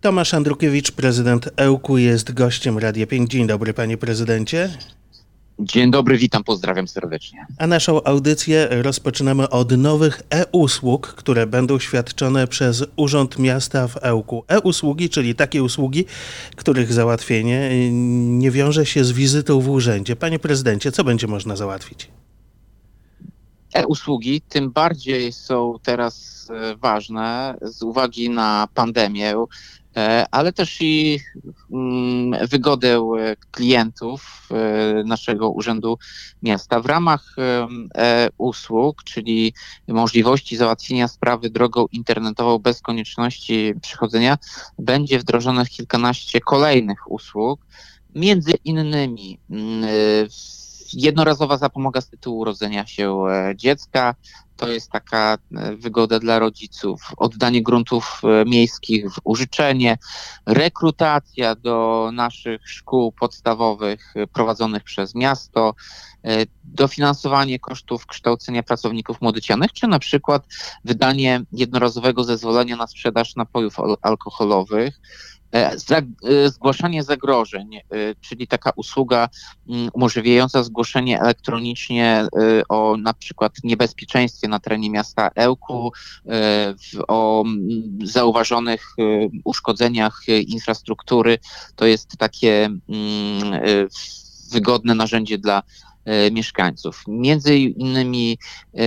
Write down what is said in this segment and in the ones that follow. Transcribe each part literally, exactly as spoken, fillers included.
Tomasz Andrukiewicz, prezydent Ełku, jest gościem Radia pięć. Dzień dobry, panie prezydencie. Dzień dobry, witam, pozdrawiam serdecznie. A naszą audycję rozpoczynamy od nowych e-usług, które będą świadczone przez Urząd Miasta w Ełku. E-usługi, czyli takie usługi, których załatwienie nie wiąże się z wizytą w urzędzie. Panie prezydencie, co będzie można załatwić? E-usługi tym bardziej są teraz ważne z uwagi na pandemię, ale też i wygodę klientów naszego Urzędu Miasta. W ramach e-usług, czyli możliwości załatwienia sprawy drogą internetową bez konieczności przychodzenia, będzie wdrożonych kilkanaście kolejnych usług, między innymi jednorazowa zapomoga z tytułu urodzenia się dziecka. To jest taka wygoda dla rodziców. Oddanie gruntów miejskich w użyczenie. Rekrutacja do naszych szkół podstawowych prowadzonych przez miasto. Dofinansowanie kosztów kształcenia pracowników młodocianych, czy na przykład wydanie jednorazowego zezwolenia na sprzedaż napojów alkoholowych. Zgłaszanie zagrożeń, czyli taka usługa umożliwiająca zgłoszenie elektronicznie o na przykład niebezpieczeństwie na terenie miasta Ełku, o zauważonych uszkodzeniach infrastruktury. To jest takie wygodne narzędzie dla mieszkańców. Między innymi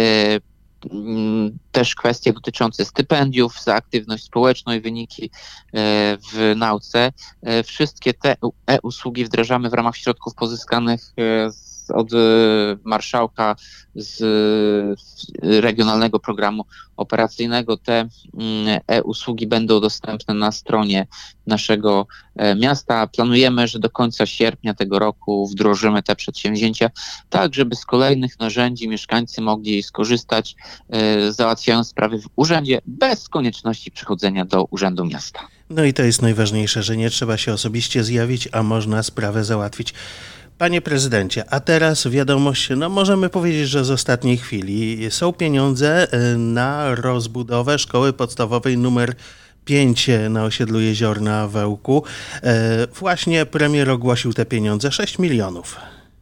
też kwestie dotyczące stypendiów za aktywność społeczną i wyniki w nauce. Wszystkie te e-usługi wdrażamy w ramach środków pozyskanych od marszałka z Regionalnego Programu Operacyjnego. Te e-usługi będą dostępne na stronie naszego miasta. Planujemy, że do końca sierpnia tego roku wdrożymy te przedsięwzięcia, tak żeby z kolejnych narzędzi mieszkańcy mogli skorzystać, załatwiając sprawy w urzędzie bez konieczności przychodzenia do Urzędu Miasta. No i to jest najważniejsze, że nie trzeba się osobiście zjawić, a można sprawę załatwić. Panie prezydencie, a teraz wiadomość, no możemy powiedzieć, że z ostatniej chwili są pieniądze na rozbudowę szkoły podstawowej numer pięć na osiedlu Jeziorna w Ełku. Właśnie premier ogłosił te pieniądze, sześć milionów.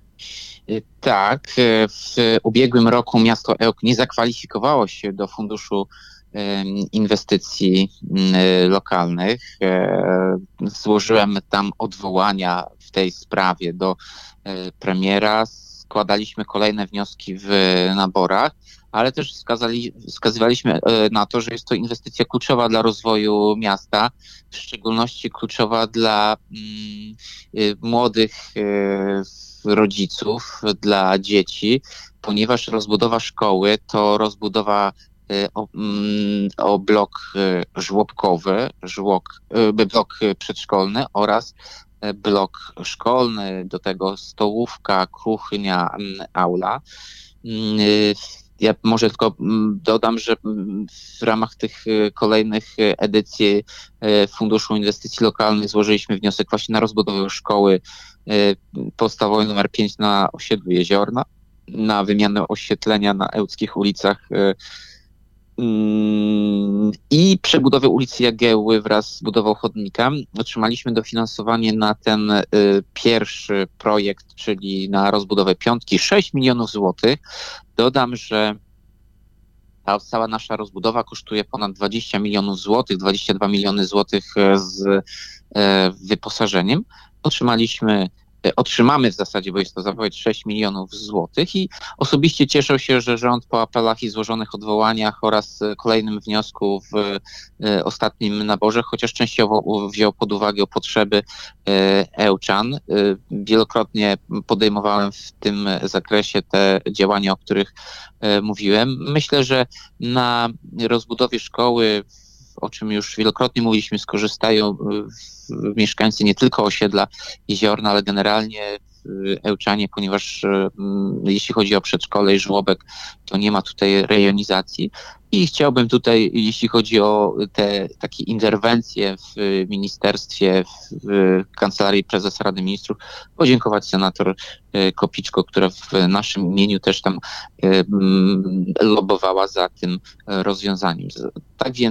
Tak, w ubiegłym roku miasto Ełk nie zakwalifikowało się do funduszu inwestycji lokalnych. Złożyłem tam odwołania w tej sprawie do premiera. Składaliśmy kolejne wnioski w naborach, ale też wskazali, wskazywaliśmy na to, że jest to inwestycja kluczowa dla rozwoju miasta, w szczególności kluczowa dla mm, młodych rodziców, dla dzieci, ponieważ rozbudowa szkoły to rozbudowa O, o blok żłobkowy, żłok, blok przedszkolny oraz blok szkolny, do tego stołówka, kuchnia, aula. Ja może tylko dodam, że w ramach tych kolejnych edycji Funduszu Inwestycji Lokalnych złożyliśmy wniosek właśnie na rozbudowę szkoły podstawowej numer pięć na osiedlu Jeziorna, na wymianę oświetlenia na ełckich ulicach i przebudowę ulicy Jagiełły wraz z budową chodnika. Otrzymaliśmy dofinansowanie na ten y, pierwszy projekt, czyli na rozbudowę piątki, sześć milionów złotych. Dodam, że ta cała nasza rozbudowa kosztuje ponad dwadzieścia milionów złotych, dwadzieścia dwa miliony złotych z y, wyposażeniem. Otrzymaliśmy Otrzymamy w zasadzie, bo jest to zapowiedź, sześć milionów złotych i osobiście cieszę się, że rząd po apelach i złożonych odwołaniach oraz kolejnym wniosku w ostatnim naborze, chociaż częściowo wziął pod uwagę potrzeby ełczan. Wielokrotnie podejmowałem w tym zakresie te działania, o których mówiłem. Myślę, że na rozbudowie szkoły, o czym już wielokrotnie mówiliśmy, skorzystają mieszkańcy nie tylko osiedla Jeziorna, ale generalnie ełczanie, ponieważ jeśli chodzi o przedszkole i żłobek, to nie ma tutaj rejonizacji. I chciałbym tutaj, jeśli chodzi o te takie interwencje w ministerstwie, w Kancelarii Prezesa Rady Ministrów, podziękować senator Kopiczko, która w naszym imieniu też tam lobbowała za tym rozwiązaniem. Tak więc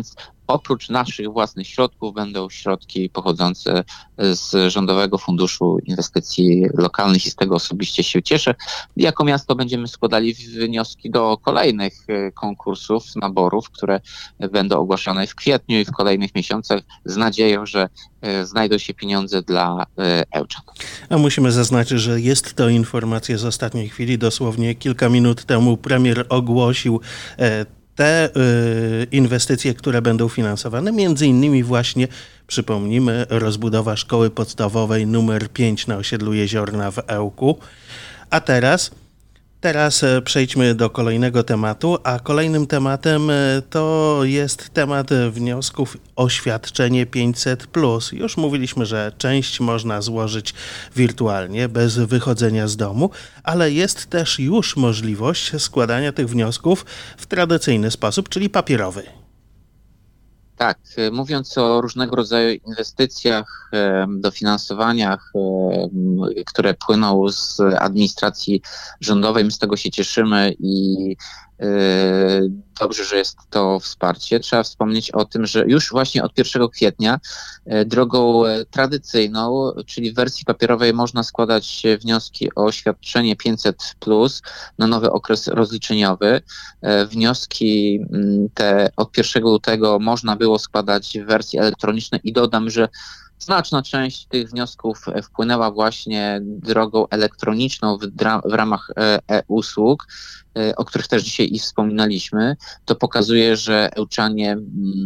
oprócz naszych własnych środków będą środki pochodzące z Rządowego Funduszu Inwestycji Lokalnych i z tego osobiście się cieszę. Jako miasto będziemy składali wnioski do kolejnych konkursów, naborów, które będą ogłaszane w kwietniu i w kolejnych miesiącach z nadzieją, że znajdą się pieniądze dla Ełczan. A musimy zaznaczyć, że jest to informacja z ostatniej chwili. Dosłownie kilka minut temu premier ogłosił te inwestycje, które będą finansowane, między innymi właśnie, przypomnijmy, rozbudowa szkoły podstawowej numer pięć na osiedlu Jeziorna w Ełku. A teraz, teraz przejdźmy do kolejnego tematu, a kolejnym tematem to jest temat wniosków o świadczenie pięćset plus. Już mówiliśmy, że część można złożyć wirtualnie, bez wychodzenia z domu, ale jest też już możliwość składania tych wniosków w tradycyjny sposób, czyli papierowy. Tak, mówiąc o różnego rodzaju inwestycjach, dofinansowaniach, które płyną z administracji rządowej, my z tego się cieszymy i dobrze, że jest to wsparcie. Trzeba wspomnieć o tym, że już właśnie od pierwszego kwietnia drogą tradycyjną, czyli w wersji papierowej, można składać wnioski o świadczenie pięćset plus na nowy okres rozliczeniowy. Wnioski te od pierwszego lutego można było składać w wersji elektronicznej i dodam, że znaczna część tych wniosków wpłynęła właśnie drogą elektroniczną w, dra- w ramach e-usług, o których też dzisiaj i wspominaliśmy. To pokazuje, że Ełczanie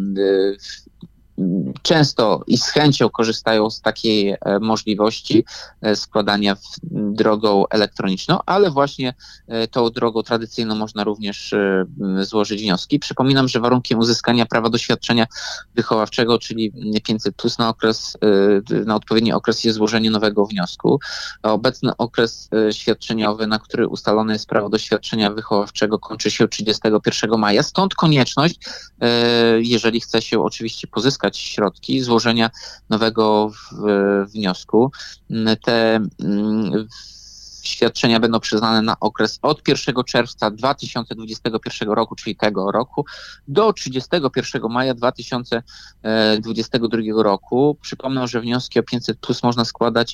często i z chęcią korzystają z takiej możliwości składania drogą elektroniczną, ale właśnie tą drogą tradycyjną można również złożyć wnioski. Przypominam, że warunkiem uzyskania prawa do świadczenia wychowawczego, czyli pięćset plus na okres, na odpowiedni okres jest złożenie nowego wniosku. Obecny okres świadczeniowy, na który ustalone jest prawo do świadczenia wychowawczego, kończy się trzydziestego pierwszego maja. Stąd konieczność, jeżeli chce się oczywiście pozyskać środki, złożenia nowego wniosku. Te świadczenia będą przyznane na okres od pierwszego czerwca dwa tysiące dwudziestego pierwszego roku, czyli tego roku, do trzydziestego pierwszego maja dwa tysiące dwudziestego drugiego roku. Przypomnę, że wnioski o pięćset plus można składać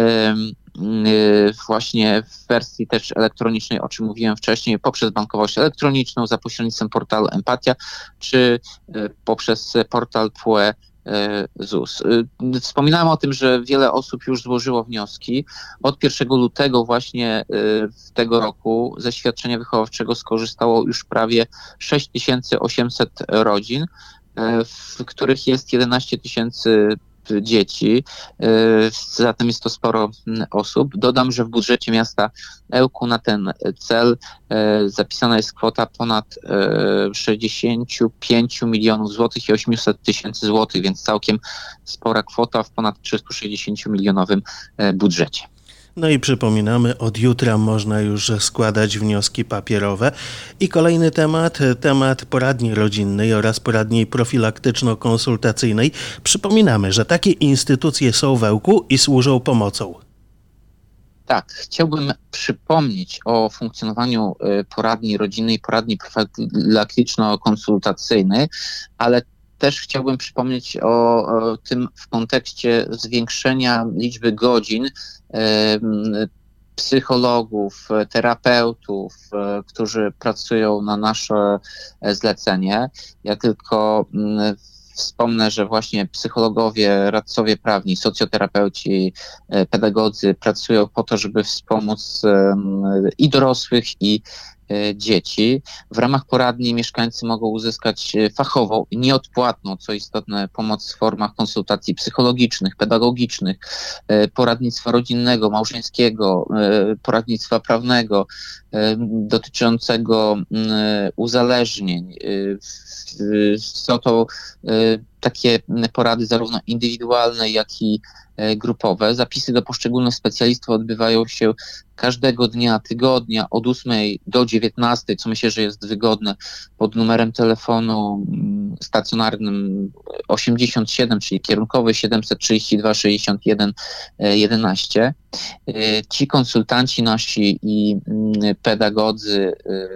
właśnie w wersji też elektronicznej, o czym mówiłem wcześniej, poprzez bankowość elektroniczną, za pośrednictwem portalu Empatia, czy poprzez portal P U E Z U S. Wspominałem o tym, że wiele osób już złożyło wnioski. Od pierwszego lutego właśnie tego roku ze świadczenia wychowawczego skorzystało już prawie sześć tysięcy osiemset rodzin, w których jest jedenaście tysięcy dzieci, zatem jest to sporo osób. Dodam, że w budżecie miasta Ełku na ten cel zapisana jest kwota ponad sześćdziesiąt pięć milionów złotych i osiemset tysięcy złotych, więc całkiem spora kwota w ponad trzysta sześćdziesiąt milionowym budżecie. No i przypominamy, od jutra można już składać wnioski papierowe. I kolejny temat, temat poradni rodzinnej oraz poradni profilaktyczno-konsultacyjnej. Przypominamy, że takie instytucje są w Ełku i służą pomocą. Tak, chciałbym przypomnieć o funkcjonowaniu poradni rodzinnej, poradni profilaktyczno-konsultacyjnej, ale też chciałbym przypomnieć o, o tym w kontekście zwiększenia liczby godzin e, psychologów, terapeutów, e, którzy pracują na nasze zlecenie. Ja tylko m, wspomnę, że właśnie psychologowie, radcowie prawni, socjoterapeuci, e, pedagodzy pracują po to, żeby wspomóc e, i dorosłych, i dzieci. W ramach poradni mieszkańcy mogą uzyskać fachową i nieodpłatną, co istotne, pomoc w formach konsultacji psychologicznych, pedagogicznych, poradnictwa rodzinnego, małżeńskiego, poradnictwa prawnego dotyczącego uzależnień. Są to takie porady zarówno indywidualne, jak i grupowe. Zapisy do poszczególnych specjalistów odbywają się każdego dnia, tygodnia od ósmej do dziewiętnastej, co myślę, że jest wygodne, pod numerem telefonu stacjonarnym osiemdziesiąt siedem, czyli kierunkowy siedemset trzydzieści dwa sześćdziesiąt jeden jedenaście. Ci konsultanci nasi i pedagodzy,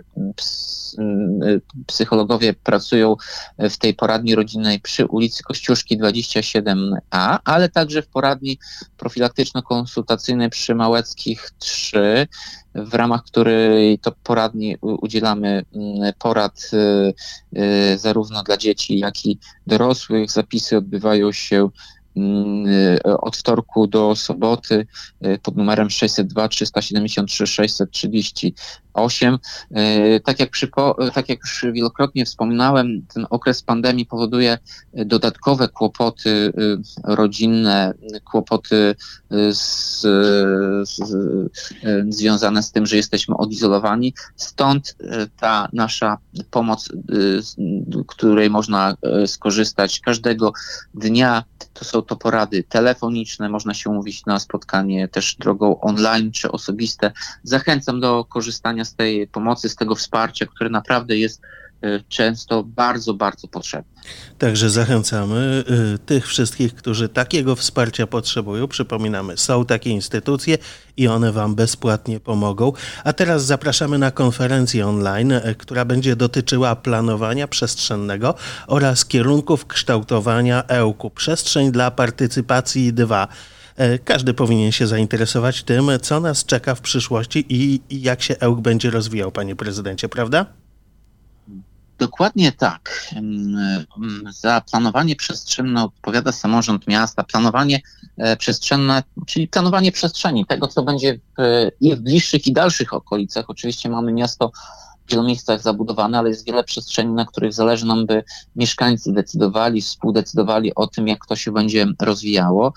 psychologowie pracują w tej poradni rodzinnej przy ulicy Kościuszki dwadzieścia siedem A, ale także w poradni profilaktyczno-konsultacyjnej przy Małeckich trzy, w ramach której to poradni udzielamy porad zarówno dla dzieci, jak i dorosłych. Zapisy odbywają się od wtorku do soboty pod numerem sześćset dwa trzysta siedemdziesiąt trzy sześćset trzydzieści osiem. Tak jak, przypo, tak jak już wielokrotnie wspominałem, ten okres pandemii powoduje dodatkowe kłopoty rodzinne, kłopoty z, z, związane z tym, że jesteśmy odizolowani. Stąd ta nasza pomoc, której można skorzystać każdego dnia. To są to porady telefoniczne, można się umówić na spotkanie też drogą online czy osobiste. Zachęcam do korzystania z tej pomocy, z tego wsparcia, które naprawdę jest często bardzo, bardzo potrzebne. Także zachęcamy y, tych wszystkich, którzy takiego wsparcia potrzebują. Przypominamy, są takie instytucje i one wam bezpłatnie pomogą. A teraz zapraszamy na konferencję online, y, która będzie dotyczyła planowania przestrzennego oraz kierunków kształtowania ełku. Przestrzeń dla partycypacji dwa. Y, każdy powinien się zainteresować tym, co nas czeka w przyszłości i, i jak się ełk będzie rozwijał, panie prezydencie, prawda? Dokładnie tak. Za planowanie przestrzenne odpowiada samorząd miasta. Planowanie przestrzenne, czyli planowanie przestrzeni, tego co będzie w, i w bliższych i dalszych okolicach. Oczywiście mamy miasto w wielu miejscach zabudowane, ale jest wiele przestrzeni, na których zależy nam, by mieszkańcy decydowali, współdecydowali o tym, jak to się będzie rozwijało.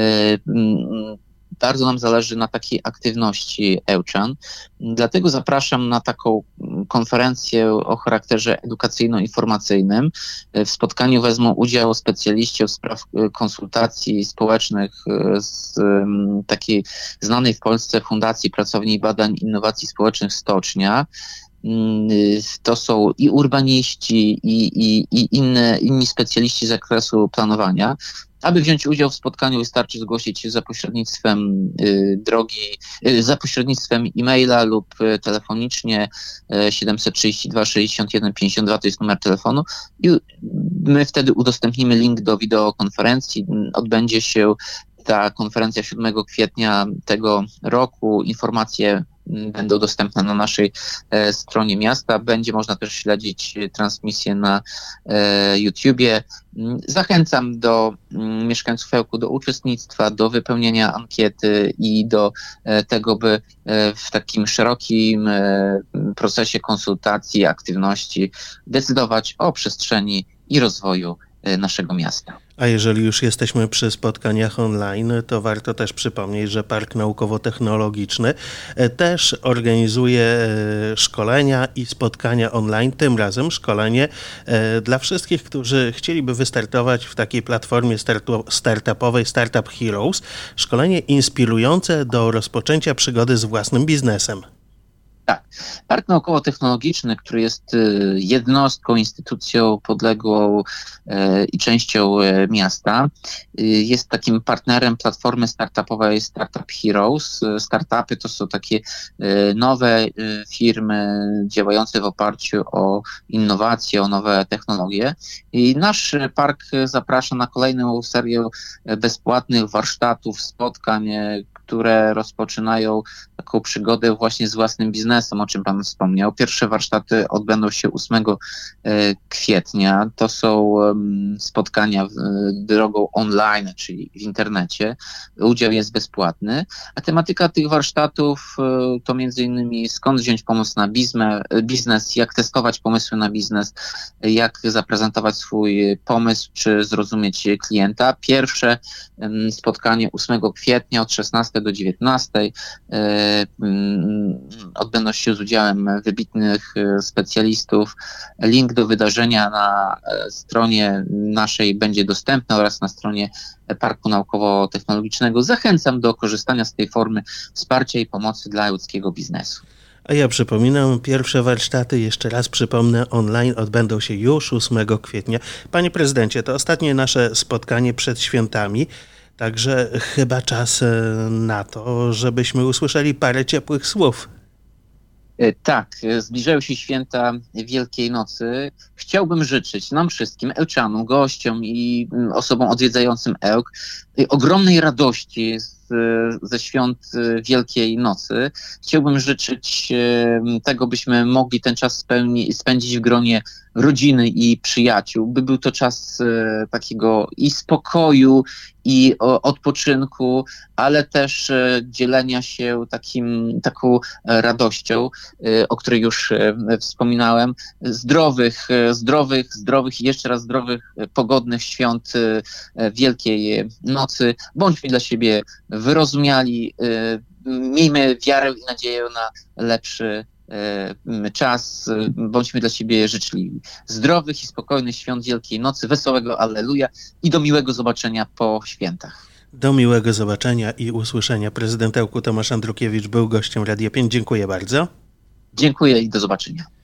Bardzo nam zależy na takiej aktywności ełczan. Dlatego zapraszam na taką konferencję o charakterze edukacyjno-informacyjnym. W spotkaniu wezmą udział specjaliści od spraw konsultacji społecznych z takiej znanej w Polsce Fundacji Pracowni Badań Innowacji Społecznych Stocznia. To są i urbaniści, i, i, i inne, inni specjaliści z zakresu planowania. Aby wziąć udział w spotkaniu, wystarczy zgłosić się za pośrednictwem y, drogi, y, za pośrednictwem e-maila lub y, telefonicznie y, siedemset trzydzieści dwa sześćdziesiąt jeden pięćdziesiąt dwa, to jest numer telefonu i my wtedy udostępnimy link do wideokonferencji. Odbędzie się ta konferencja siódmego kwietnia tego roku. Informacje będą dostępne na naszej e, stronie miasta. Będzie można też śledzić transmisję na e, YouTubie. Zachęcam do m, mieszkańców ełku do uczestnictwa, do wypełnienia ankiety i do e, tego, by e, w takim szerokim e, procesie konsultacji, aktywności decydować o przestrzeni i rozwoju e, naszego miasta. A jeżeli już jesteśmy przy spotkaniach online, to warto też przypomnieć, że Park Naukowo-Technologiczny też organizuje szkolenia i spotkania online. Tym razem szkolenie dla wszystkich, którzy chcieliby wystartować w takiej platformie startupowej Startup Heroes. Szkolenie inspirujące do rozpoczęcia przygody z własnym biznesem. Tak. Park Naukowo-Technologiczny, który jest jednostką, instytucją podległą i częścią miasta, jest takim partnerem platformy startupowej Startup Heroes. Startupy to są takie nowe firmy działające w oparciu o innowacje, o nowe technologie. I nasz park zaprasza na kolejną serię bezpłatnych warsztatów, spotkań, które rozpoczynają taką przygodę właśnie z własnym biznesem, o czym pan wspomniał. Pierwsze warsztaty odbędą się ósmego kwietnia. To są spotkania drogą online, czyli w internecie. Udział jest bezpłatny, a tematyka tych warsztatów to między innymi skąd wziąć pomysł na biznes, jak testować pomysły na biznes, jak zaprezentować swój pomysł, czy zrozumieć klienta. Pierwsze spotkanie ósmego kwietnia od szesnastej do dziewiętnastej odbędą się z udziałem wybitnych specjalistów. Link do wydarzenia na stronie naszej będzie dostępny oraz na stronie Parku Naukowo-Technologicznego. Zachęcam do korzystania z tej formy wsparcia i pomocy dla ełckiego biznesu. A ja przypominam, pierwsze warsztaty, jeszcze raz przypomnę, online odbędą się już ósmego kwietnia. Panie prezydencie, to ostatnie nasze spotkanie przed świętami. Także chyba czas e, na to, żebyśmy usłyszeli parę ciepłych słów. E, Tak, e, zbliżają się święta Wielkiej Nocy. Chciałbym życzyć nam wszystkim, Ełczanom, gościom i mm, osobom odwiedzającym Ełk, e, ogromnej radości z, ze świąt e, Wielkiej Nocy. Chciałbym życzyć e, tego, byśmy mogli ten czas spełni, spędzić w gronie rodziny i przyjaciół, by był to czas e, takiego i spokoju, i o, odpoczynku, ale też e, dzielenia się takim, taką e, radością, e, o której już e, wspominałem, zdrowych, e, zdrowych, zdrowych i jeszcze raz zdrowych, e, pogodnych świąt e, e, Wielkiej Nocy. Bądźmy dla siebie wyrozumiali, e, miejmy wiarę i nadzieję na lepszy e, m, czas, e, bądźmy dla siebie życzliwi. Zdrowych i spokojnych świąt Wielkiej Nocy, wesołego Alleluja i do miłego zobaczenia po świętach. Do miłego zobaczenia i usłyszenia. Prezydent Ełku Tomasz Andrukiewicz był gościem Radia pięć. Dziękuję bardzo. Dziękuję i do zobaczenia.